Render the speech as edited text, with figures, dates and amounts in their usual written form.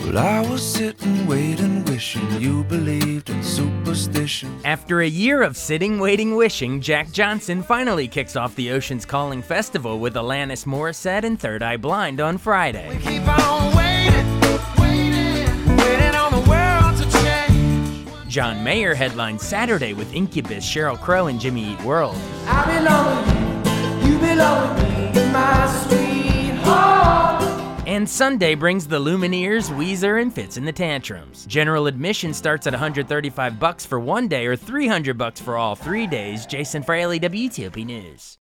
Well, I was sitting, waiting, wishing you believed in superstition. After a year of sitting, waiting, wishing, Jack Johnson finally kicks off the Ocean's Calling Festival with Alanis Morissette and Third Eye Blind on Friday. We keep on waiting, waiting on the world to change. John Mayer headlines Saturday with Incubus, Sheryl Crow, and Jimmy Eat World. I belong with you belong with me, my sweetheart. And Sunday brings the Lumineers, Weezer, and Fitz and the Tantrums. General admission starts at $135 for one day or $300 for all 3 days. Jason Fraley, WTOP News.